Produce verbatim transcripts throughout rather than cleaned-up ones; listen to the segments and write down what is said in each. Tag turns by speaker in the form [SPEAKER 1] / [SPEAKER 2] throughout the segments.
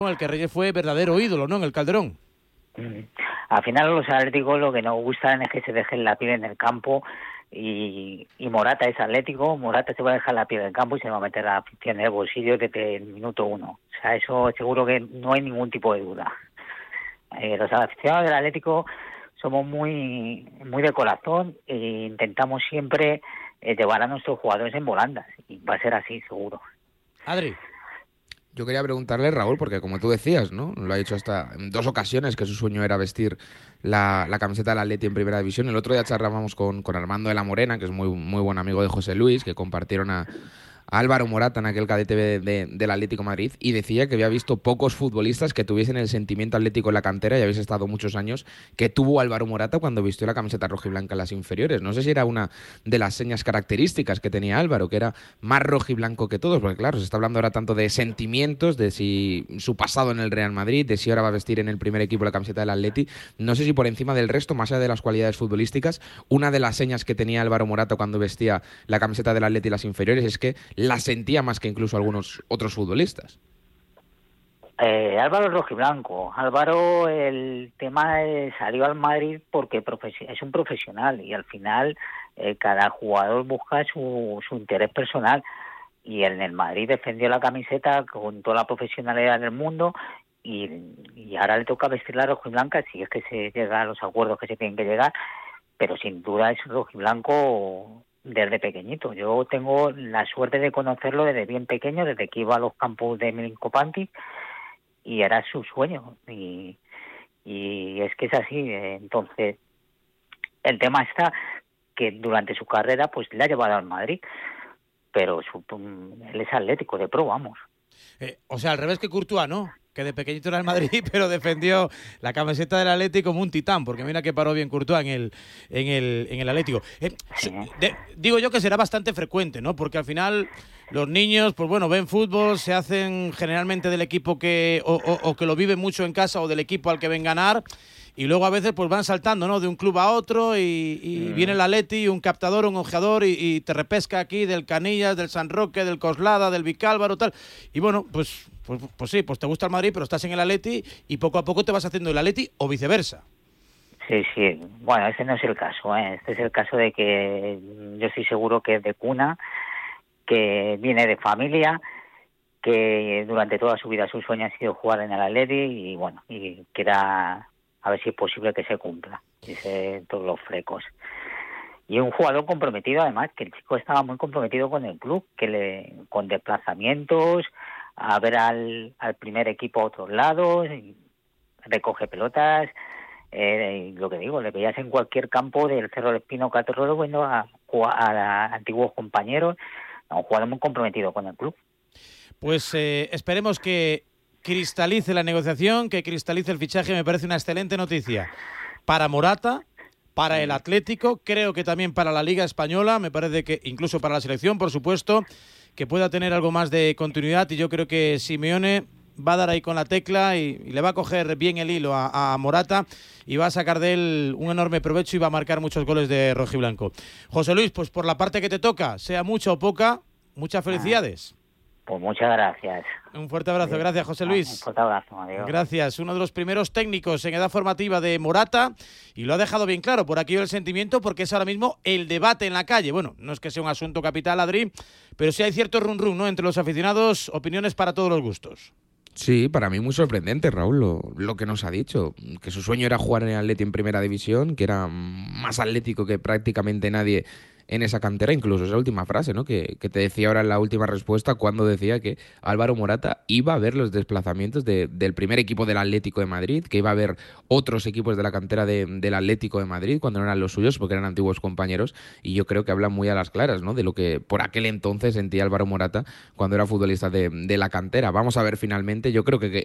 [SPEAKER 1] el que Reyes fue verdadero ídolo, ¿no?, en el Calderón.
[SPEAKER 2] Mm. Al final los atléticos lo que nos gustan es que se dejen la piel en el campo y, y Morata es atlético, Morata se va a dejar la piel en el campo y se va a meter la afición en el bolsillo desde el minuto uno. O sea, eso seguro que no hay ningún tipo de duda. Eh, los aficionados del Atlético somos muy muy de corazón e intentamos siempre eh, llevar a nuestros jugadores en volandas y va a ser así seguro.
[SPEAKER 1] Adri.
[SPEAKER 3] Yo quería preguntarle, Raúl, porque como tú decías, ¿no? Lo ha dicho hasta en dos ocasiones que su sueño era vestir la, la camiseta del Atleti en Primera División. El otro día charlábamos con, con Armando de la Morena, que es muy, muy buen amigo de José Luis, que compartieron a, a Álvaro Morata en aquel cadete de, de, del Atlético de Madrid, y decía que había visto pocos futbolistas que tuviesen el sentimiento atlético en la cantera, y habéis estado muchos años, que tuvo Álvaro Morata cuando vistió la camiseta rojiblanca en las inferiores. No sé si era una de las señas características que tenía Álvaro, que era más rojiblanco que todos, porque claro, se está hablando ahora tanto de sentimientos, de si su pasado en el Real Madrid, de si ahora va a vestir en el primer equipo la camiseta del Atleti. No sé si por encima del resto, más allá de las cualidades futbolísticas, una de las señas que tenía Álvaro Morata cuando vestía la camiseta del Atleti en las inferiores es que la sentía más que incluso algunos otros futbolistas.
[SPEAKER 2] Eh, Álvaro es rojiblanco. Álvaro, el tema es, salió al Madrid porque es un profesional y al final eh, cada jugador busca su, su interés personal, y en el Madrid defendió la camiseta con toda la profesionalidad del mundo y, y ahora le toca vestir la rojiblanca si es que se llega a los acuerdos que se tienen que llegar, pero sin duda es rojiblanco desde pequeñito. Yo tengo la suerte de conocerlo desde bien pequeño, desde que iba a los campos de Milinko Pantic, y era su sueño, y, y es que es así. Entonces el tema está que durante su carrera pues le ha llevado al Madrid, pero su, él es atlético de pro, vamos.
[SPEAKER 1] Eh, o sea, al revés que Courtois, ¿no? Que de pequeñito era el Madrid, pero defendió la camiseta del Atlético como un titán, porque mira que paró bien Courtois en el, en el, en el Atlético. Eh,
[SPEAKER 2] Sí.
[SPEAKER 1] de, digo yo que será bastante frecuente, ¿no? Porque al final los niños, pues bueno, ven fútbol, se hacen generalmente del equipo que o, o, o que lo viven mucho en casa o del equipo al que ven ganar, y luego a veces pues van saltando, ¿no?, de un club a otro y, y mm. viene el Atleti, un captador, un ojeador y, y te repesca aquí del Canillas, del San Roque, del Coslada, del Vicálvaro, tal. Y bueno, pues, pues, pues sí, pues te gusta el Madrid, pero estás en el Atleti y poco a poco te vas haciendo el Atleti o viceversa.
[SPEAKER 2] Sí, sí. Bueno, ese no es el caso, ¿eh? Este es el caso de que yo estoy seguro que es de cuna, que viene de familia, que durante toda su vida su sueño ha sido jugar en el Atleti y bueno, y que era a ver si es posible que se cumpla, dice todos los frecos. Y un jugador comprometido, además, que el chico estaba muy comprometido con el club, que le con desplazamientos, a ver al, al primer equipo a otros lados, recoge pelotas, eh, lo que digo, le veías en cualquier campo del Cerro del Espino Catorro, bueno, a, a, a antiguos compañeros, a un jugador muy comprometido con el club.
[SPEAKER 1] Pues eh, esperemos que cristalice la negociación, que cristalice el fichaje. Me parece una excelente noticia para Morata, para el Atlético, creo que también para la Liga Española, me parece que incluso para la selección, por supuesto, que pueda tener algo más de continuidad, y yo creo que Simeone va a dar ahí con la tecla y, y le va a coger bien el hilo a, a Morata y va a sacar de él un enorme provecho y va a marcar muchos goles de rojiblanco. José Luis, pues por la parte que te toca, sea mucha o poca, muchas felicidades.
[SPEAKER 2] Pues muchas gracias.
[SPEAKER 1] Un fuerte abrazo, gracias José Luis.
[SPEAKER 2] Un fuerte abrazo, adiós.
[SPEAKER 1] Gracias, uno de los primeros técnicos en edad formativa de Morata, y lo ha dejado bien claro, por aquí el sentimiento, porque es ahora mismo el debate en la calle. Bueno, no es que sea un asunto capital, Adri, pero sí hay cierto run run, ¿no?, entre los aficionados, opiniones para todos los gustos.
[SPEAKER 3] Sí, para mí muy sorprendente, Raúl, lo, lo que nos ha dicho, que su sueño era jugar en el Atleti en Primera División, que era más atlético que prácticamente nadie en esa cantera, incluso esa última frase, ¿no?, que, que te decía ahora en la última respuesta, cuando decía que Álvaro Morata iba a ver los desplazamientos de, del primer equipo del Atlético de Madrid, que iba a ver otros equipos de la cantera de, del Atlético de Madrid cuando no eran los suyos, porque eran antiguos compañeros, y yo creo que habla muy a las claras, ¿no?, de lo que por aquel entonces sentía Álvaro Morata cuando era futbolista de, de la cantera. Vamos a ver finalmente, yo creo que, que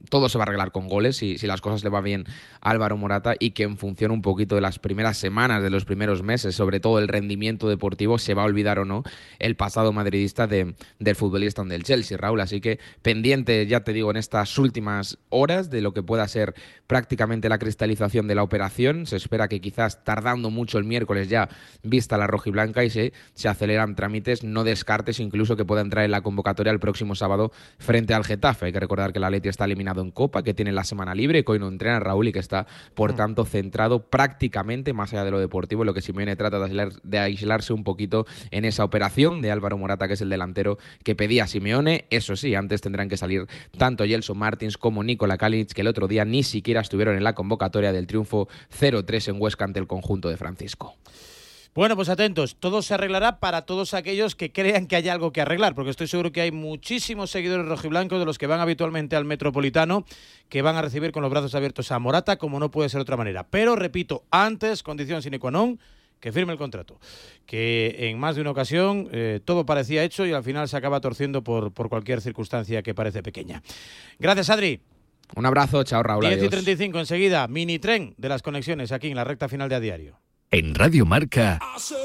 [SPEAKER 3] todo se va a arreglar con goles si, si las cosas le va bien a Álvaro Morata, y que en función un poquito de las primeras semanas, de los primeros meses, sobre todo el rendimiento deportivo, se va a olvidar o no el pasado madridista de, del futbolista del Chelsea, Raúl. Así que pendiente, ya te digo, en estas últimas horas de lo que pueda ser prácticamente la cristalización de la operación. Se espera que quizás tardando mucho el miércoles ya vista la rojiblanca y se, se aceleran trámites. No descartes incluso que pueda entrar en la convocatoria el próximo sábado frente al Getafe. Hay que recordar que el Atleti está eliminado en Copa, que tiene la semana libre, que hoy no entrena, Raúl, y que está por tanto centrado prácticamente, más allá de lo deportivo, en lo que Simeone trata de, aislar, de aislarse un poquito en esa operación de Álvaro Morata, que es el delantero que pedía Simeone. Eso sí, antes tendrán que salir tanto Gelson Martins como Nikola Kalinic, que el otro día ni siquiera estuvieron en la convocatoria del triunfo cero tres en Huesca ante el conjunto de Francisco.
[SPEAKER 1] Bueno, pues atentos, todo se arreglará para todos aquellos que crean que hay algo que arreglar, porque estoy seguro que hay muchísimos seguidores rojiblancos de los que van habitualmente al Metropolitano, que van a recibir con los brazos abiertos a Morata, como no puede ser de otra manera. Pero, repito, antes, condición sine qua non, que firme el contrato, que en más de una ocasión eh, todo parecía hecho y al final se acaba torciendo por, por cualquier circunstancia que parece pequeña. Gracias, Adri.
[SPEAKER 3] Un abrazo, chao, Raúl.
[SPEAKER 1] diez y treinta y cinco enseguida, mini tren de las conexiones aquí en la recta final de A Diario.
[SPEAKER 4] En Radio Marca,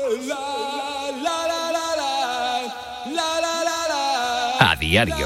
[SPEAKER 4] A Diario.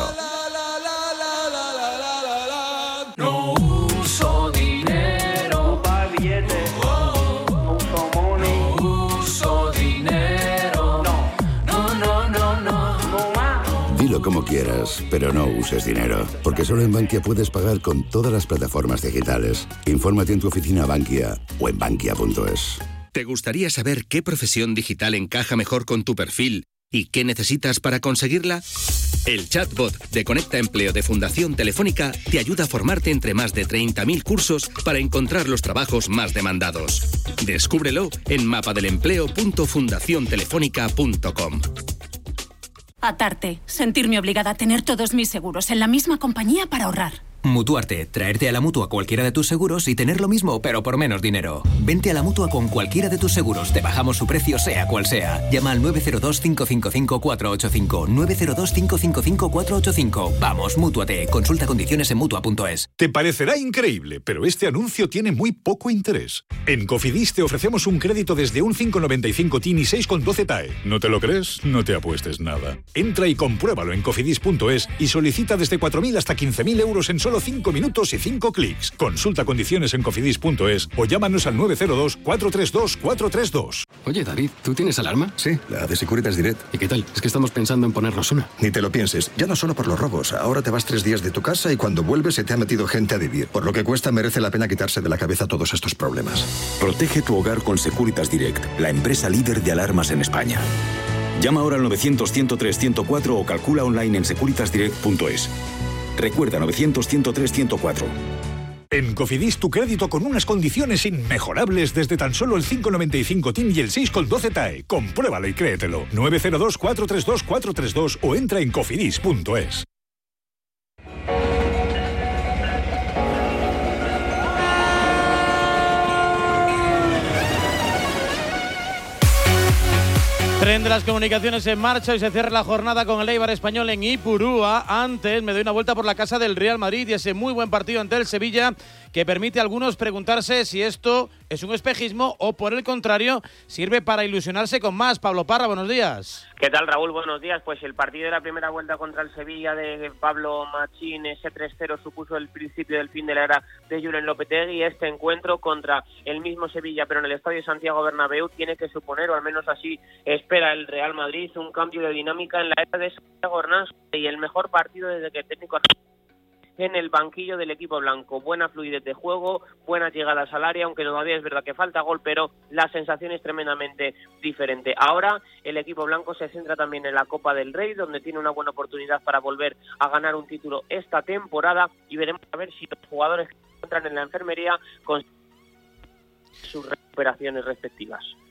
[SPEAKER 5] No uso dinero para billetes, no uso money, no uso dinero, no, no, no, no, no, no más.
[SPEAKER 6] Dilo como quieras, pero no uses dinero, porque solo en Bankia puedes pagar con todas las plataformas digitales. Infórmate en tu oficina Bankia o en bankia punto es.
[SPEAKER 7] ¿Te gustaría saber qué profesión digital encaja mejor con tu perfil y qué necesitas para conseguirla? El chatbot de Conecta Empleo de Fundación Telefónica te ayuda a formarte entre más de treinta mil cursos para encontrar los trabajos más demandados. Descúbrelo en mapadelempleo punto fundación telefónica punto com.
[SPEAKER 8] Atarte, sentirme obligada a tener todos mis seguros en la misma compañía para ahorrar.
[SPEAKER 9] Mutuarte, traerte a la Mutua cualquiera de tus seguros y tener lo mismo, pero por menos dinero. Vente a la Mutua con cualquiera de tus seguros, te bajamos su precio sea cual sea. Llama al nueve cero dos, cinco cinco cinco, cuatro ocho cinco, nueve cero dos, cinco cinco cinco, cuatro ocho cinco. Vamos, Mútuate, consulta condiciones en Mutua punto es.
[SPEAKER 10] Te parecerá increíble, pero este anuncio tiene muy poco interés. En Cofidis te ofrecemos un crédito desde un cinco coma noventa y cinco T I N y seis coma doce T A E. ¿No te lo crees? No te apuestes nada. Entra y compruébalo en cofidis punto es y solicita desde cuatro mil hasta quince mil euros en solo cinco minutos y cinco clics. Consulta condiciones en cofidis punto es o llámanos al nueve cero dos, cuatro tres dos, cuatro tres dos.
[SPEAKER 11] Oye, David, ¿tú tienes alarma?
[SPEAKER 6] Sí, la de Securitas Direct.
[SPEAKER 11] ¿Y qué tal? Es que estamos pensando en ponernos una.
[SPEAKER 6] Ni te lo pienses, ya no solo por los robos. Ahora te vas tres días de tu casa y cuando vuelves se te ha metido gente a vivir. Por lo que cuesta, merece la pena quitarse de la cabeza todos estos problemas.
[SPEAKER 12] Protege tu hogar con Securitas Direct, la empresa líder de alarmas en España. Llama ahora al novecientos, ciento tres, ciento cuatro o calcula online en securitas direct punto es. Recuerda, novecientos, ciento tres, ciento cuatro.
[SPEAKER 10] En Cofidis tu crédito con unas condiciones inmejorables desde tan solo el cinco coma noventa y cinco T I N y el seis coma doce T A E. Compruébalo y créetelo. nueve cero dos, cuatro tres dos, cuatro tres dos o entra en cofidis punto es.
[SPEAKER 1] Tren de las comunicaciones en marcha y se cierra la jornada con el Eibar español en Ipurúa. Antes me doy una vuelta por la casa del Real Madrid y ese muy buen partido ante el Sevilla que permite a algunos preguntarse si esto es un espejismo o por el contrario sirve para ilusionarse con más. Pablo Parra, buenos días.
[SPEAKER 13] ¿Qué tal, Raúl? Buenos días. Pues el partido de la primera vuelta contra el Sevilla de Pablo Machín, ese tres cero supuso el principio del fin de la era de Julen Lopetegui. Este encuentro contra el mismo Sevilla pero en el Estadio Santiago Bernabéu tiene que suponer, o al menos así espera el Real Madrid, un cambio de dinámica en la era de Santiago Hernández y el mejor partido desde que el técnico en el banquillo del equipo blanco. Buena fluidez de juego, buenas llegadas al área, aunque todavía es verdad que falta gol, pero la sensación es tremendamente diferente. Ahora el equipo blanco se centra también en la Copa del Rey, donde tiene una buena oportunidad para volver a ganar un título esta temporada y veremos a ver si los jugadores que se encuentran en la enfermería con sus recuperaciones respectivas.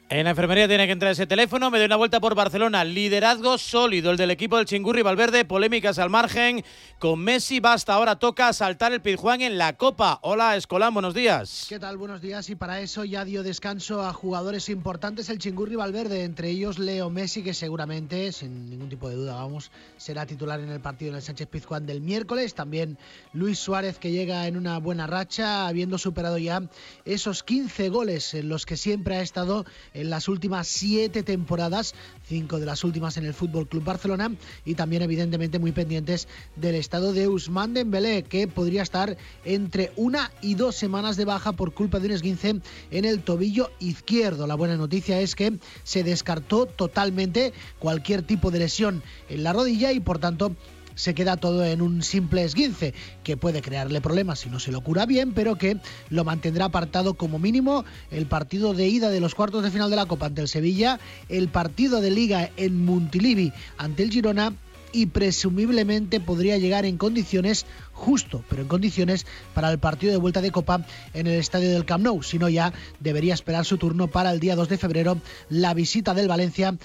[SPEAKER 1] En la enfermería tiene que entrar ese teléfono. Me doy una vuelta por Barcelona. Liderazgo sólido el del equipo del Chingurri Valverde. Polémicas al margen. Con Messi basta. Ahora toca saltar el Pizjuán en la Copa. Hola, Escolán, buenos días.
[SPEAKER 14] ¿Qué tal? Buenos días. Y para eso ya dio descanso a jugadores importantes el Chingurri Valverde. Entre ellos Leo Messi, que seguramente, sin ningún tipo de duda, vamos, será titular en el partido en el Sánchez Pizjuán del miércoles. También Luis Suárez, que llega en una buena racha, habiendo superado ya esos quince goles en los que siempre ha estado en las últimas siete temporadas, cinco de las últimas en el Fútbol Club Barcelona, y también evidentemente muy pendientes del estado de Ousmane Dembélé, que podría estar entre una y dos semanas de baja por culpa de un esguince en el tobillo izquierdo. La buena noticia es que se descartó totalmente cualquier tipo de lesión en la rodilla y por tanto se queda todo en un simple esguince que puede crearle problemas si no se lo cura bien, pero que lo mantendrá apartado como mínimo el partido de ida de los cuartos de final de la Copa ante el Sevilla, el partido de Liga en Montilivi ante el Girona, y presumiblemente podría llegar en condiciones, justo, pero en condiciones para el partido de vuelta de Copa en el estadio del Camp Nou. Si no, ya debería esperar su turno para el día dos de febrero, la visita del Valencia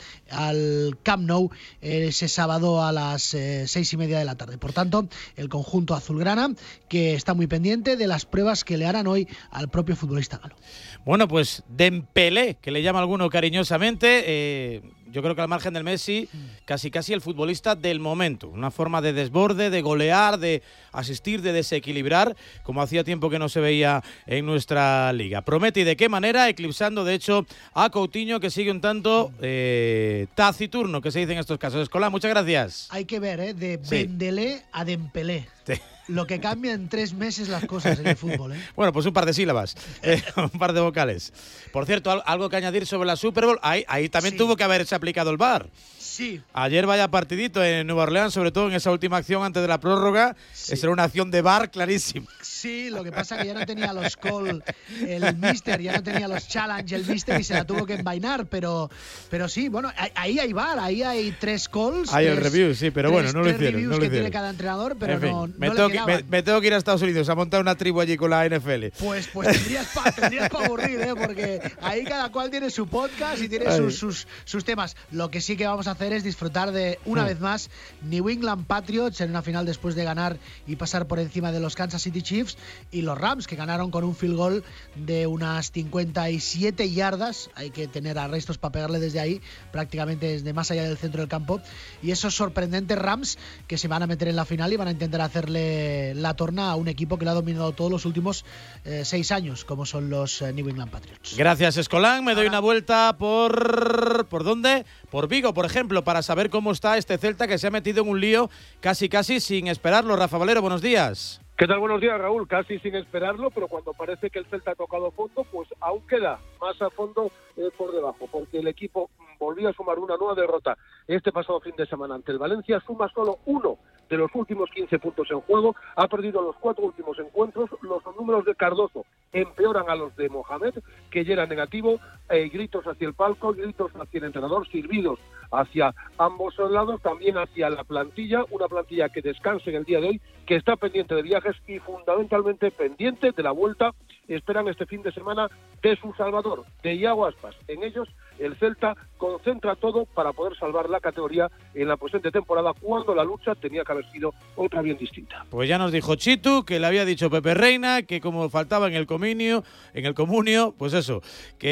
[SPEAKER 14] al Camp Nou ese sábado a las eh, seis y media de la tarde. Por tanto, el conjunto azulgrana, que está muy pendiente de las pruebas que le harán hoy al propio futbolista galo.
[SPEAKER 1] Bueno, pues Dembélé, que le llama alguno cariñosamente, eh, yo creo que al margen del Messi, casi casi el futbolista del momento. Una forma de desborde, de golear, de asistir, de desequilibrar, como hacía tiempo que no se veía en nuestra liga. Promete y de qué manera, eclipsando de hecho a Coutinho, que sigue un tanto eh, taciturno, que se dice en estos casos. Escolán, muchas gracias.
[SPEAKER 14] Hay que ver, ¿eh? De
[SPEAKER 1] Sí.
[SPEAKER 14] Dembélé a Dembélé.
[SPEAKER 1] Sí.
[SPEAKER 14] Lo que cambia en tres meses las cosas en el fútbol, ¿eh?
[SPEAKER 1] Bueno, pues un par de sílabas, eh, un par de vocales. Por cierto, al- algo que añadir sobre la Super Bowl, ahí, ahí también
[SPEAKER 14] Sí.
[SPEAKER 1] tuvo que haberse aplicado el V A R.
[SPEAKER 14] Sí.
[SPEAKER 1] Ayer vaya partidito en Nueva Orleans, sobre todo en esa última acción antes de la prórroga.
[SPEAKER 14] Sí.
[SPEAKER 1] Esa era una acción de V A R clarísima.
[SPEAKER 14] Sí, lo que pasa que ya no tenía los call el mister, ya no tenía los challenge el mister y se la tuvo que envainar, pero pero sí, bueno, ahí- ahí hay V A R, ahí hay tres calls.
[SPEAKER 1] Hay el
[SPEAKER 14] tres-
[SPEAKER 1] review, sí, pero bueno,
[SPEAKER 14] tres-
[SPEAKER 1] no lo
[SPEAKER 14] tres
[SPEAKER 1] hicieron.
[SPEAKER 14] reviews
[SPEAKER 1] No lo
[SPEAKER 14] que
[SPEAKER 1] hicieron.
[SPEAKER 14] tiene cada entrenador, pero
[SPEAKER 1] En fin,
[SPEAKER 14] no,
[SPEAKER 1] me,
[SPEAKER 14] no
[SPEAKER 1] tengo
[SPEAKER 14] le
[SPEAKER 1] que, me,
[SPEAKER 14] quedaban.
[SPEAKER 1] me tengo que ir a Estados Unidos a montar una tribu allí con la N F L.
[SPEAKER 14] Pues, pues tendrías para tendrías pa aburrir, ¿eh? Porque ahí cada cual tiene su podcast y tiene
[SPEAKER 1] Ay.
[SPEAKER 14] sus, sus, sus temas. Lo que sí que vamos a hacer es disfrutar de, una
[SPEAKER 1] Hmm.
[SPEAKER 14] vez más, New England Patriots en una final después de ganar y pasar por encima de los Kansas City Chiefs, y los Rams, que ganaron con un field goal de unas cincuenta y siete yardas. Hay que tener arrestos para pegarle desde ahí, prácticamente desde más allá del centro del campo. Y esos sorprendentes Rams que se van a meter en la final y van a intentar hacerle la torna a un equipo que lo ha dominado todos los últimos eh, seis años, como son los eh, New England Patriots.
[SPEAKER 1] Gracias, Escolán. Me doy una vuelta por... ¿Por dónde? Por Vigo, por ejemplo, para saber cómo está este Celta que se ha metido en un lío casi casi sin esperarlo. Rafa Valero, buenos días.
[SPEAKER 15] ¿Qué tal? Buenos días, Raúl. Casi sin esperarlo, pero cuando parece que el Celta ha tocado fondo, pues aún queda más a fondo eh, por debajo, porque el equipo volvió a sumar una nueva derrota este pasado fin de semana ante el Valencia. Suma solo uno de los últimos quince puntos en juego, ha perdido los cuatro últimos encuentros. Los números de Cardoso empeoran a los de Mohamed, que ya era negativo. Eh, gritos hacia el palco, gritos hacia el entrenador, silbidos hacia ambos lados, también hacia la plantilla, una plantilla que descansa en el día de hoy, que está pendiente de viajes y fundamentalmente pendiente de la vuelta. Esperan este fin de semana de su salvador, de Iago Aspas. En ellos el Celta concentra todo para poder salvar la categoría en la presente temporada, cuando la lucha tenía que haber sido otra bien distinta.
[SPEAKER 1] Pues ya nos dijo Chitu, que le había dicho Pepe Reina, que como faltaba en el comunio, en el comunio, pues eso,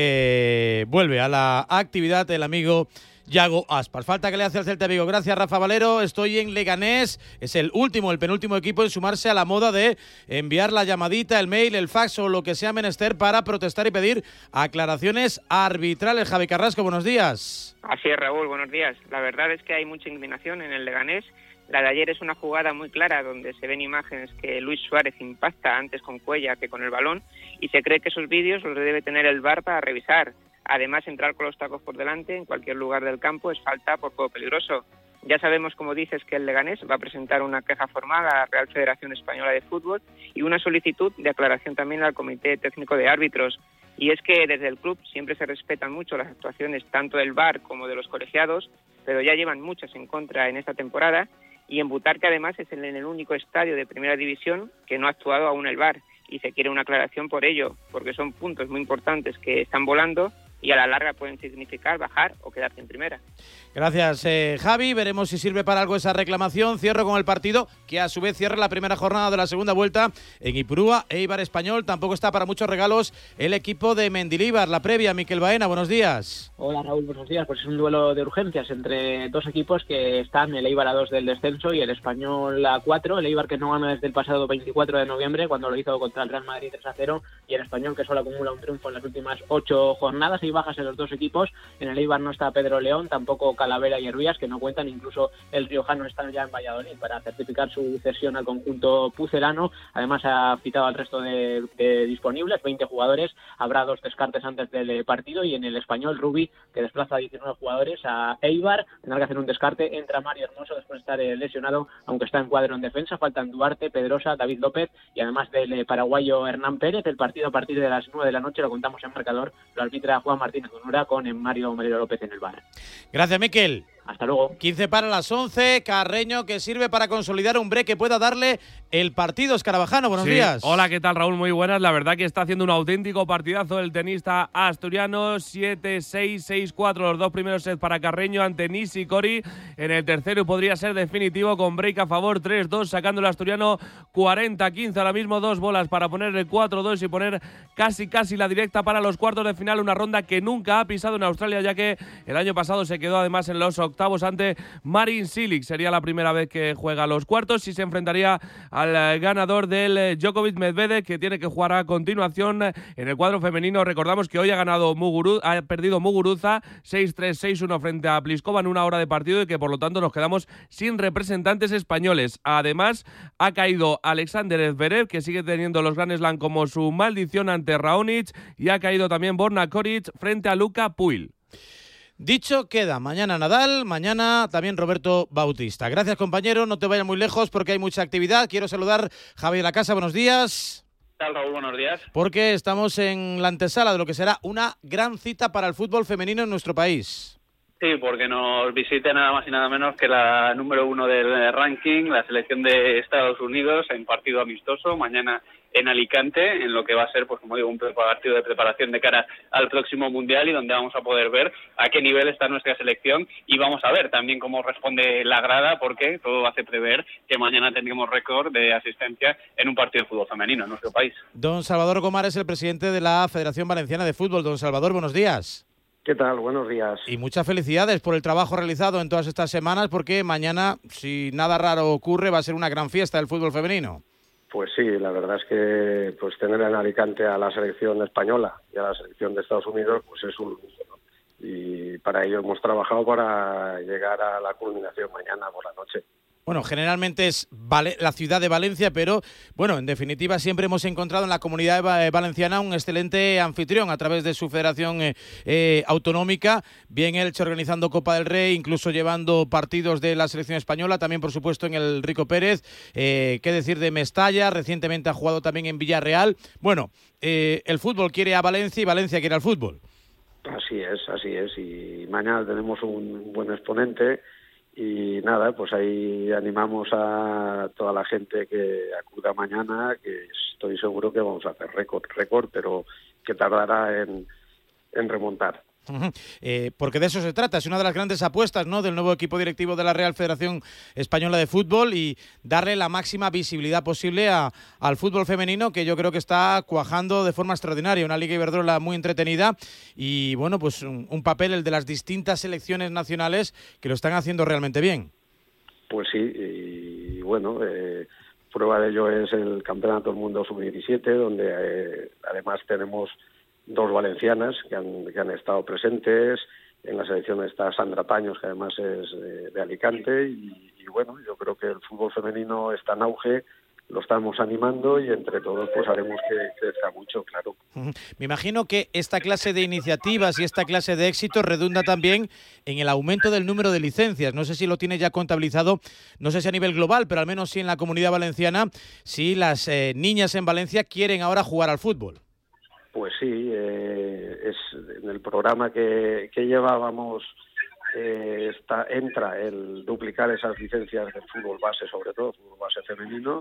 [SPEAKER 1] que vuelve a la actividad el amigo Iago Aspas. Falta que le hace al Celta de Vigo. Gracias, Rafa Valero. Estoy en Leganés. Es el último, el penúltimo equipo en sumarse a la moda de enviar la llamadita, el mail, el fax o lo que sea menester para protestar y pedir aclaraciones arbitrales. Javi Carrasco, buenos días.
[SPEAKER 16] Así es, Raúl, buenos días. La verdad es que hay mucha indignación en el Leganés. La de ayer es una jugada muy clara donde se ven imágenes que Luis Suárez impacta antes con Cuella que con el balón, y se cree que esos vídeos los debe tener el V A R para revisar. Además, entrar con los tacos por delante en cualquier lugar del campo es falta por juego peligroso. Ya sabemos, como dices, que el Leganés va a presentar una queja formal a la Real Federación Española de Fútbol y una solicitud de aclaración también al Comité Técnico de Árbitros. Y es que desde el club siempre se respetan mucho las actuaciones tanto del V A R como de los colegiados, pero ya llevan muchas en contra en esta temporada, y en Butarque además es en el único estadio de Primera División que no ha actuado aún el V A R, y se quiere una aclaración por ello, porque son puntos muy importantes que están volando y a la larga pueden significar bajar o quedarse en primera.
[SPEAKER 1] Gracias, eh, Javi. Veremos si sirve para algo esa reclamación. Cierro con el partido, que a su vez cierra la primera jornada de la segunda vuelta en Ipurúa, Eibar Español. Tampoco está para muchos regalos el equipo de Mendilibar. La previa, Miquel Baena, buenos días.
[SPEAKER 17] Hola Raúl, buenos días. Pues es un duelo de urgencias entre dos equipos que están, el Eibar a dos del descenso y el Español a cuatro. El Eibar que no gana desde el pasado veinticuatro de noviembre, cuando lo hizo contra el Real Madrid tres a cero, y el Español que solo acumula un triunfo en las últimas ocho jornadas. Hay bajas en los dos equipos. En el Eibar no está Pedro León, tampoco Calavera y Hervías, que no cuentan. Incluso el riojano está ya en Valladolid para certificar su cesión al conjunto pucelano. Además ha citado al resto de, de disponibles, veinte jugadores. Habrá dos descartes antes del partido, y en el Español Rubí, que desplaza a diecinueve jugadores a Eibar, tendrá que hacer un descarte. Entra Mario Hermoso después de estar lesionado, aunque está en cuadro en defensa. Faltan Duarte, Pedrosa, David López y además del paraguayo Hernán Pérez. El partido a partir de las nueve de la noche lo contamos en marcador. Lo arbitra Juan Martínez Unura con Mario Melero López en el bar.
[SPEAKER 1] Gracias, Miquel.
[SPEAKER 17] Hasta luego.
[SPEAKER 1] quince para las once, Carreño, que sirve para consolidar un break que pueda darle el partido. Escarabajano, buenos
[SPEAKER 18] sí.
[SPEAKER 1] días.
[SPEAKER 18] Hola, ¿qué tal, Raúl? Muy buenas. La verdad que está haciendo un auténtico partidazo el tenista asturiano. siete seis, seis cuatro, los dos primeros sets para Carreño ante Nishikori. En el tercero podría ser definitivo con break a favor, tres dos, sacando el asturiano cuarenta quince. Ahora mismo dos bolas para poner el cuatro dos y poner casi casi la directa para los cuartos de final. Una ronda que nunca ha pisado en Australia, ya que el año pasado se quedó además en los octavos ante Marin Cilic. Sería la primera vez que juega los cuartos y se enfrentaría al ganador del Djokovic-Medvedev, que tiene que jugar a continuación en el cuadro femenino. Recordamos que hoy ha ganado Muguruza, ha perdido Muguruza seis tres, seis uno frente a Pliskova en una hora de partido, y que por lo tanto nos quedamos sin representantes españoles. Además, ha caído Alexander Zverev, que sigue teniendo los Grand Slam como su maldición ante Raonic, y ha caído también Borna Koric frente a Luka Puig.
[SPEAKER 1] Dicho queda, mañana Nadal, mañana también Roberto Bautista. Gracias, compañero, no te vayas muy lejos porque hay mucha actividad. Quiero saludar Javi de la Casa, buenos días.
[SPEAKER 19] ¿Qué tal, Raúl? Buenos días.
[SPEAKER 1] Porque estamos en la antesala de lo que será una gran cita para el fútbol femenino en nuestro país.
[SPEAKER 19] Sí, porque nos visita nada más y nada menos que la número uno del ranking, la selección de Estados Unidos, en partido amistoso, mañana en Alicante, en lo que va a ser, pues como digo, un partido de preparación de cara al próximo Mundial, y donde vamos a poder ver a qué nivel está nuestra selección, y vamos a ver también cómo responde la grada, porque todo hace prever que mañana tendremos récord de asistencia en un partido de fútbol femenino en nuestro país.
[SPEAKER 1] Don Salvador Gomar es el presidente de la Federación Valenciana de Fútbol. Don Salvador, buenos días.
[SPEAKER 20] ¿Qué tal? Buenos días.
[SPEAKER 1] Y muchas felicidades por el trabajo realizado en todas estas semanas, porque mañana, si nada raro ocurre, va a ser una gran fiesta del fútbol femenino.
[SPEAKER 20] Pues sí, la verdad es que pues tener en Alicante a la selección española y a la selección de Estados Unidos pues es un lujo, ¿no? Y para ello hemos trabajado para llegar a la culminación mañana por la noche.
[SPEAKER 1] Bueno, generalmente es vale, la ciudad de Valencia, pero bueno, en definitiva siempre hemos encontrado en la comunidad valenciana un excelente anfitrión a través de su federación eh, eh, autonómica, bien Elche organizando Copa del Rey, incluso llevando partidos de la selección española, también por supuesto en el Rico Pérez, eh, qué decir de Mestalla, recientemente ha jugado también en Villarreal. Bueno, eh, el fútbol quiere a Valencia y Valencia quiere al fútbol.
[SPEAKER 20] Así es, así es, y mañana tenemos un buen exponente. Y nada, pues ahí animamos a toda la gente que acuda mañana, que estoy seguro que vamos a hacer récord, récord, pero que tardará en, en remontar.
[SPEAKER 1] Uh-huh. Eh, porque de eso se trata, es una de las grandes apuestas, ¿no?, del nuevo equipo directivo de la Real Federación Española de Fútbol, y darle la máxima visibilidad posible a, al fútbol femenino, que yo creo que está cuajando de forma extraordinaria, una Liga Iberdrola muy entretenida, y bueno, pues un, un papel el de las distintas selecciones nacionales que lo están haciendo realmente bien.
[SPEAKER 20] Pues sí, y, y bueno, eh, prueba de ello es el Campeonato del Mundo sub diecisiete, donde eh, además tenemos dos valencianas que han, que han estado presentes. En la selección está Sandra Paños, que además es de, de Alicante, y, y bueno, yo creo que el fútbol femenino está en auge, lo estamos animando y entre todos pues haremos que crezca mucho, claro.
[SPEAKER 1] Me imagino que esta clase de iniciativas y esta clase de éxitos redunda también en el aumento del número de licencias. No sé si lo tiene ya contabilizado, no sé si a nivel global, pero al menos sí en la Comunidad Valenciana, si las eh, niñas en Valencia quieren ahora jugar al fútbol.
[SPEAKER 20] Pues sí, eh, es en el programa que, que llevábamos eh, está, entra el duplicar esas licencias del fútbol base, sobre todo fútbol base femenino,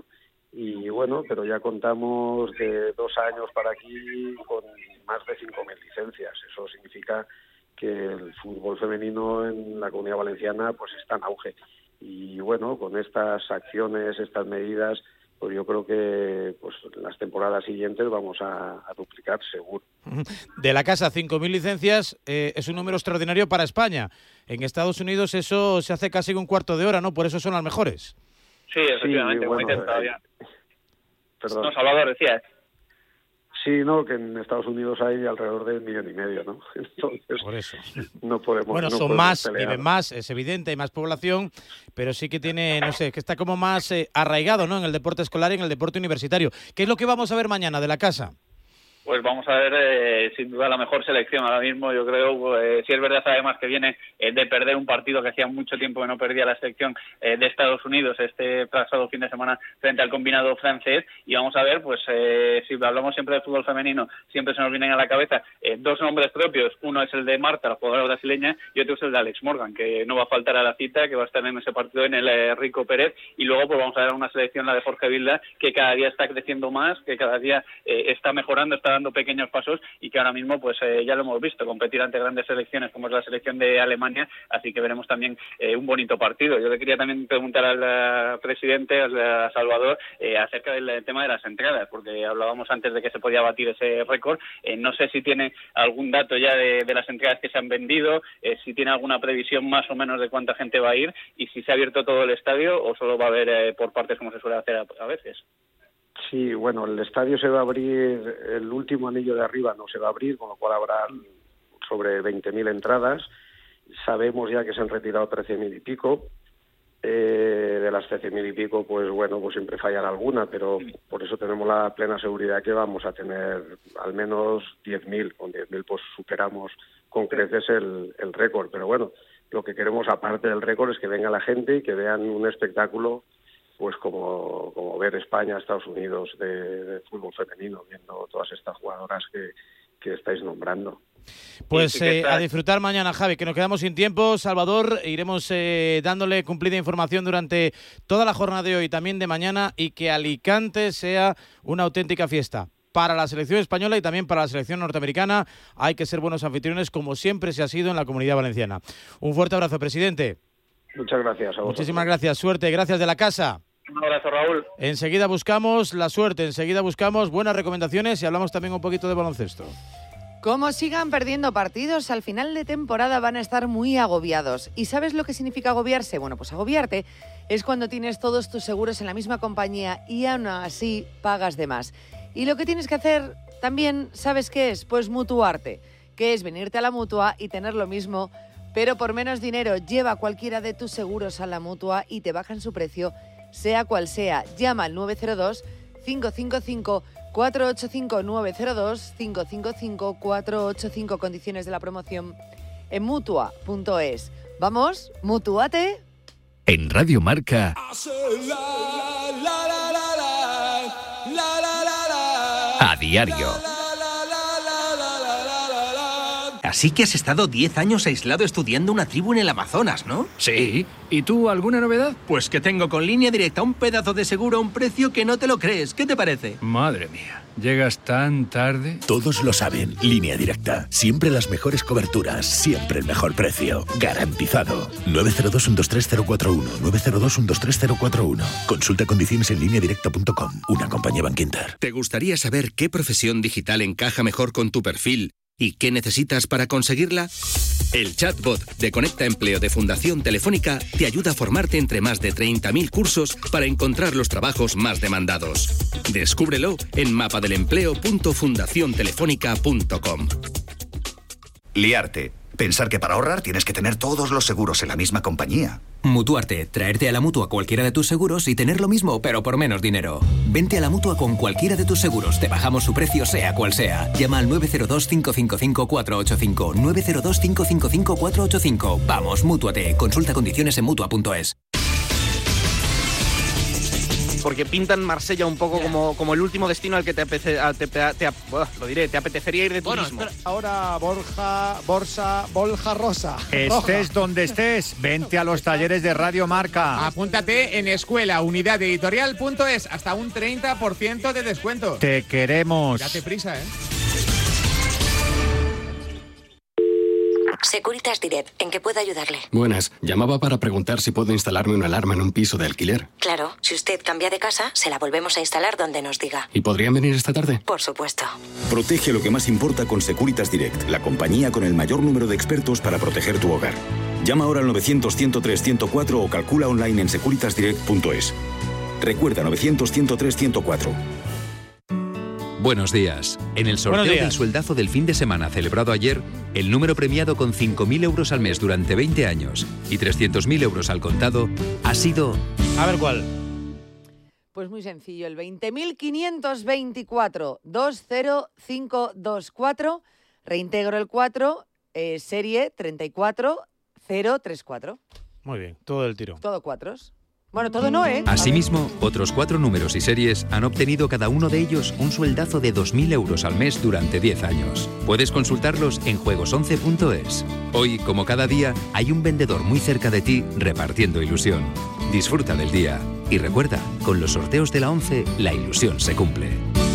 [SPEAKER 20] y bueno, pero ya contamos de dos años para aquí con más de cinco mil licencias. Eso significa que el fútbol femenino en la Comunidad Valenciana pues está en auge. Y bueno, con estas acciones, estas medidas, pues yo creo que pues las temporadas siguientes vamos a, a duplicar seguro.
[SPEAKER 1] De la casa, cinco mil licencias, eh, es un número extraordinario para España. En Estados Unidos eso se hace casi un cuarto de hora, ¿no? Por eso son las mejores.
[SPEAKER 19] Sí, efectivamente,
[SPEAKER 20] sí, bueno,
[SPEAKER 19] muy intentado ya.
[SPEAKER 20] Perdón.
[SPEAKER 19] No, Salvador, decía.
[SPEAKER 20] Sí, no, que en Estados Unidos hay alrededor de un millón y medio, ¿no? Entonces,
[SPEAKER 1] por eso.
[SPEAKER 20] No podemos.
[SPEAKER 1] Bueno,
[SPEAKER 20] no
[SPEAKER 1] son
[SPEAKER 20] podemos
[SPEAKER 1] más,
[SPEAKER 20] pelear.
[SPEAKER 1] viven más, es evidente, hay más población, pero sí que tiene, no sé, que está como más eh, arraigado, ¿no? En el deporte escolar y en el deporte universitario. ¿Qué es lo que vamos a ver mañana de la casa?
[SPEAKER 19] Pues vamos a ver, eh, sin duda, la mejor selección ahora mismo. Yo creo, eh, si es verdad, además, que viene eh, de perder un partido que hacía mucho tiempo que no perdía la selección eh, de Estados Unidos este pasado fin de semana frente al combinado francés. Y vamos a ver, pues, eh, si hablamos siempre de fútbol femenino, siempre se nos vienen a la cabeza eh, dos nombres propios. Uno es el de Marta, la jugadora brasileña, y otro es el de Alex Morgan, que no va a faltar a la cita, que va a estar en ese partido en el eh, Rico Pérez. Y luego, pues, vamos a ver una selección, la de Jorge Vilda, que cada día está creciendo más, que cada día eh, está mejorando, está dando pequeños pasos y que ahora mismo pues eh, ya lo hemos visto competir ante grandes selecciones como es la selección de Alemania, así que veremos también eh, un bonito partido. Yo le quería también preguntar al uh, presidente, al uh, Salvador, eh, acerca del tema de las entradas, porque hablábamos antes de que se podía batir ese récord. Eh, no sé si tiene algún dato ya de, de las entradas que se han vendido, eh, si tiene alguna previsión más o menos de cuánta gente va a ir y si se ha abierto todo el estadio o solo va a haber eh, por partes como se suele hacer a, a veces.
[SPEAKER 20] Sí, bueno, el estadio se va a abrir, el último anillo de arriba no se va a abrir, con lo cual habrá sobre veinte mil entradas. Sabemos ya que se han retirado trece mil y pico. Eh, de las trece mil y pico, pues bueno, pues siempre fallará alguna, pero por eso tenemos la plena seguridad que vamos a tener al menos diez mil. Con diez mil pues superamos con creces el, el récord. Pero bueno, lo que queremos aparte del récord es que venga la gente y que vean un espectáculo pues como, como ver España, Estados Unidos de, de fútbol femenino, viendo todas estas jugadoras que, que estáis nombrando.
[SPEAKER 1] Pues eh, a disfrutar mañana, Javi, que nos quedamos sin tiempo. Salvador, iremos eh, dándole cumplida información durante toda la jornada de hoy y también de mañana, y que Alicante sea una auténtica fiesta para la selección española y también para la selección norteamericana. Hay que ser buenos anfitriones, como siempre se ha sido en la Comunidad Valenciana. Un fuerte abrazo, presidente.
[SPEAKER 20] Muchas gracias a vosotros.
[SPEAKER 1] Muchísimas gracias, suerte, gracias de la casa.
[SPEAKER 19] Un abrazo, Raúl.
[SPEAKER 1] Enseguida buscamos la suerte, enseguida buscamos buenas recomendaciones y hablamos también un poquito de baloncesto.
[SPEAKER 21] Como sigan perdiendo partidos, al final de temporada van a estar muy agobiados. ¿Y sabes lo que significa agobiarse? Bueno, pues agobiarte es cuando tienes todos tus seguros en la misma compañía y aún así pagas de más. Y lo que tienes que hacer también, ¿sabes qué es? Pues mutuarte, que es venirte a la Mutua y tener lo mismo, pero por menos dinero. Lleva cualquiera de tus seguros a la Mutua y te bajan su precio, sea cual sea. Llama al nueve cero dos, cinco cinco cinco, cuatro ocho cinco, nueve cero dos, cinco cinco cinco, cuatro ocho cinco. Condiciones de la promoción en mutua punto es. Vamos, mutuate.
[SPEAKER 4] En Radio Marca, a diario.
[SPEAKER 9] Así que has estado diez años aislado estudiando una tribu en el Amazonas, ¿no?
[SPEAKER 11] Sí. ¿Y tú, alguna novedad?
[SPEAKER 9] Pues que tengo con Línea Directa un pedazo de seguro a un precio que no te lo crees. ¿Qué te parece?
[SPEAKER 11] Madre mía, ¿llegas tan tarde?
[SPEAKER 22] Todos lo saben. Línea Directa. Siempre las mejores coberturas. Siempre el mejor precio. Garantizado. nueve cero dos, uno dos tres cero cuatro uno. nueve cero dos, uno dos tres cero cuatro uno. Consulta condiciones en línea directa punto com. Una compañía Bankinter.
[SPEAKER 7] ¿Te gustaría saber qué profesión digital encaja mejor con tu perfil y qué necesitas para conseguirla? El chatbot de Conecta Empleo de Fundación Telefónica te ayuda a formarte entre más de treinta mil cursos para encontrar los trabajos más demandados. Descúbrelo en mapadelempleo punto fundación telefónica punto com.
[SPEAKER 23] Liarte. Pensar que para ahorrar tienes que tener todos los seguros en la misma compañía.
[SPEAKER 9] Mutuarte. Traerte a la Mutua cualquiera de tus seguros y tener lo mismo, pero por menos dinero. Vente a la Mutua con cualquiera de tus seguros. Te bajamos su precio, sea cual sea. Llama al nueve cero dos, cinco cinco cinco, cuatro ocho cinco. nueve cero dos, cinco cinco cinco, cuatro ocho cinco. Vamos, Mútuate. Consulta condiciones en mutua punto es.
[SPEAKER 2] porque pintan Marsella un poco como, como el último destino al que te, apetece, te, te, te, lo diré, te apetecería ir de
[SPEAKER 3] bueno,
[SPEAKER 2] turismo.
[SPEAKER 3] Espera. Ahora Borja, Borsa, Bolja Rosa.
[SPEAKER 5] Estés Roja. Donde estés, vente a los talleres de Radio Marca.
[SPEAKER 24] Apúntate en escuela unidad editorial punto es, hasta un treinta por ciento de descuento.
[SPEAKER 5] Te queremos.
[SPEAKER 24] Date prisa, ¿eh?
[SPEAKER 25] Securitas Direct, ¿en qué puedo ayudarle?
[SPEAKER 26] Buenas, llamaba para preguntar si puedo instalarme una alarma en un piso de alquiler.
[SPEAKER 25] Claro, si usted cambia de casa, se la volvemos a instalar donde nos diga.
[SPEAKER 26] ¿Y podrían venir esta tarde?
[SPEAKER 25] Por supuesto.
[SPEAKER 12] Protege lo que más importa con Securitas Direct, la compañía con el mayor número de expertos para proteger tu hogar. Llama ahora al novecientos, ciento tres, ciento cuatro o calcula online en securitas direct punto es. Recuerda novecientos, ciento tres, ciento cuatro.
[SPEAKER 27] Buenos días. En el sorteo del sueldazo del fin de semana celebrado ayer, el número premiado con cinco mil euros al mes durante veinte años y trescientos mil euros al contado ha sido...
[SPEAKER 1] A ver cuál.
[SPEAKER 21] Pues muy sencillo, el veinte mil quinientos veinticuatro, dos cero cinco dos cuatro, reintegro el cuatro, eh, serie treinta y cuatro cero treinta y cuatro.
[SPEAKER 1] Muy bien, todo el tiro.
[SPEAKER 21] Todo cuatros. Bueno, todo no, ¿eh?
[SPEAKER 27] Asimismo, otros cuatro números y series han obtenido cada uno de ellos un sueldazo de dos mil euros al mes durante diez años. Puedes consultarlos en juegos once punto es. Hoy, como cada día, hay un vendedor muy cerca de ti repartiendo ilusión. Disfruta del día. Y recuerda, con los sorteos de la once, la ilusión se cumple.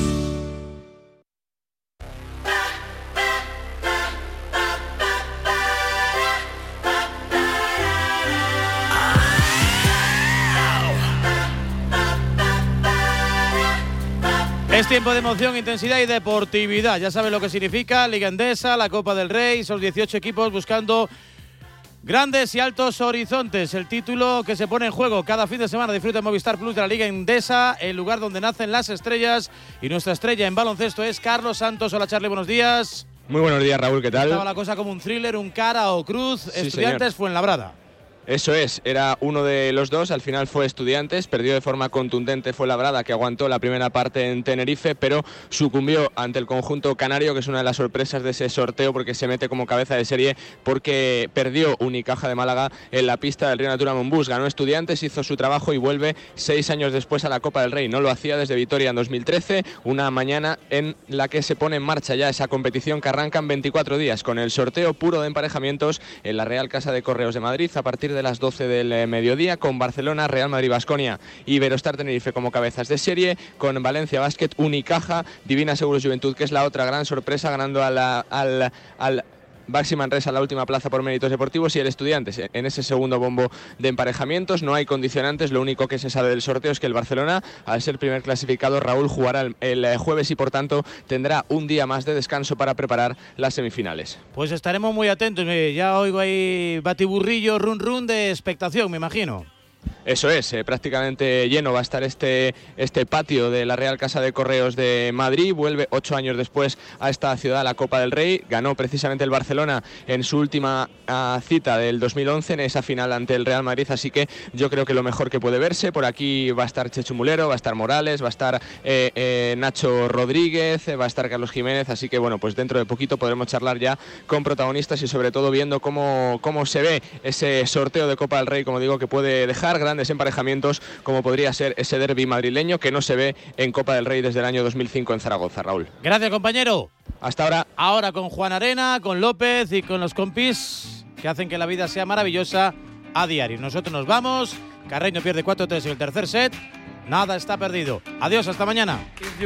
[SPEAKER 1] Es tiempo de emoción, intensidad y deportividad. Ya sabes lo que significa Liga Endesa, la Copa del Rey, esos dieciocho equipos buscando grandes y altos horizontes. El título que se pone en juego cada fin de semana. Disfruta en Movistar Plus de la Liga Endesa, el lugar donde nacen las estrellas. Y nuestra estrella en baloncesto es Carlos Santos. Hola, Charlie, buenos días.
[SPEAKER 28] Muy buenos días, Raúl, ¿qué tal?
[SPEAKER 1] Estaba la cosa como un thriller, un cara o cruz.
[SPEAKER 28] Sí,
[SPEAKER 1] Estudiantes,
[SPEAKER 28] señor.
[SPEAKER 1] Fuenlabrada.
[SPEAKER 28] Eso es, era uno de los dos, al final fue Estudiantes, perdió de forma contundente Fuenlabrada, que aguantó la primera parte en Tenerife, pero sucumbió ante el conjunto canario, que es una de las sorpresas de ese sorteo, porque se mete como cabeza de serie, porque perdió Unicaja de Málaga en la pista del Río Natura Monbús. Ganó Estudiantes, hizo su trabajo y vuelve seis años después a la Copa del Rey. No lo hacía desde Vitoria en dos mil trece, una mañana en la que se pone en marcha ya esa competición que arranca en veinticuatro días, con el sorteo puro de emparejamientos en la Real Casa de Correos de Madrid, a partir de las doce del mediodía, con Barcelona, Real Madrid, Baskonia y Iberostar Tenerife como cabezas de serie, con Valencia Basket, Unicaja, Divina Seguros Juventud, que es la otra gran sorpresa, ganando a la, al, al Baxi Manresa la última plaza por méritos deportivos, y el Estudiantes en ese segundo bombo de emparejamientos. No hay condicionantes, lo único que se sabe del sorteo es que el Barcelona, al ser primer clasificado, Raúl, jugará el, el jueves y por tanto tendrá un día más de descanso para preparar las semifinales.
[SPEAKER 1] Pues estaremos muy atentos. Ya oigo ahí batiburrillo, run run de expectación, me imagino.
[SPEAKER 28] Eso es, eh, prácticamente lleno va a estar este, este patio de la Real Casa de Correos de Madrid. Vuelve ocho años después a esta ciudad la Copa del Rey. Ganó precisamente el Barcelona en su última uh, cita del dos mil once, en esa final ante el Real Madrid, así que yo creo que lo mejor que puede verse. Por aquí va a estar Chechu Mulero, va a estar Morales, va a estar eh, eh, Nacho Rodríguez, va a estar Carlos Jiménez, así que bueno, pues dentro de poquito podremos charlar ya con protagonistas y sobre todo viendo cómo, cómo se ve ese sorteo de Copa del Rey, como digo, que puede dejar grandes emparejamientos, como podría ser ese derbi madrileño que no se ve en Copa del Rey desde el año dos mil cinco en Zaragoza, Raúl.
[SPEAKER 1] Gracias, compañero.
[SPEAKER 28] Hasta ahora.
[SPEAKER 1] Ahora con Juan Arena, con López y con los compis que hacen que la vida sea maravillosa a diario. Nosotros nos vamos. Carreño pierde cuatro tres en el tercer set. Nada está perdido. Adiós, hasta mañana.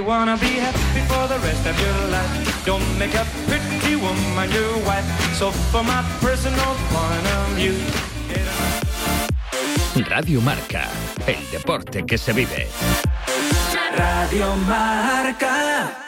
[SPEAKER 4] Radio Marca, el deporte que se vive.
[SPEAKER 29] Radio Marca.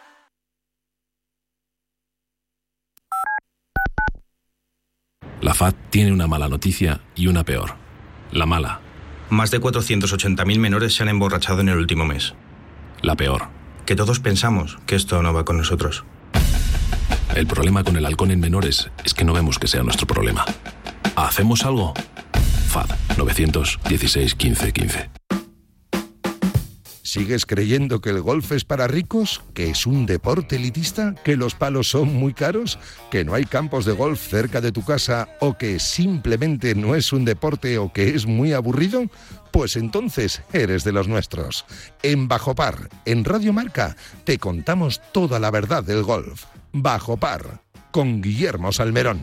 [SPEAKER 30] La F A D tiene una mala noticia y una peor. La mala.
[SPEAKER 31] Más de cuatrocientos ochenta mil menores se han emborrachado en el último mes.
[SPEAKER 30] La peor.
[SPEAKER 31] Que todos pensamos que esto no va con nosotros.
[SPEAKER 30] El problema con el alcohol en menores es que no vemos que sea nuestro problema. ¿Hacemos algo? F A D nueve dieciséis quince quince.
[SPEAKER 6] ¿Sigues creyendo que el golf es para ricos? ¿Que es un deporte elitista? ¿Que los palos son muy caros? ¿Que no hay campos de golf cerca de tu casa? ¿O que simplemente no es un deporte o que es muy aburrido? Pues entonces eres de los nuestros. En Bajo Par, en Radio Marca, te contamos toda la verdad del golf. Bajo Par, con Guillermo Salmerón.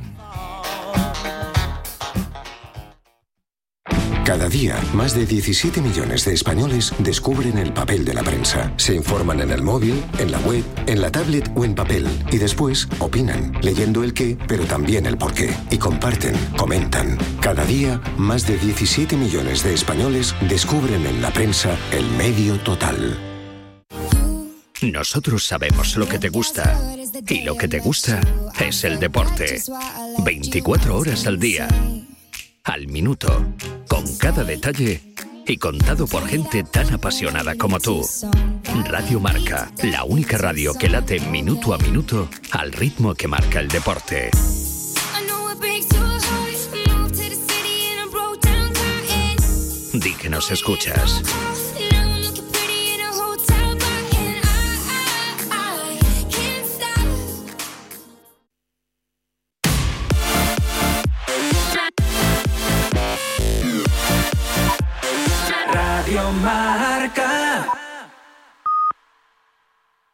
[SPEAKER 8] Cada día, más de diecisiete millones de españoles descubren el papel de la prensa. Se informan en el móvil, en la web, en la tablet o en papel. Y después opinan, leyendo el qué, pero también el por qué. Y comparten, comentan. Cada día, más de diecisiete millones de españoles descubren en la prensa el medio total.
[SPEAKER 4] Nosotros sabemos lo que te gusta. Y lo que te gusta es el deporte. veinticuatro horas al día. Al minuto, con cada detalle y contado por gente tan apasionada como tú. Radio Marca, la única radio que late minuto a minuto al ritmo que marca el deporte. Di que nos escuchas.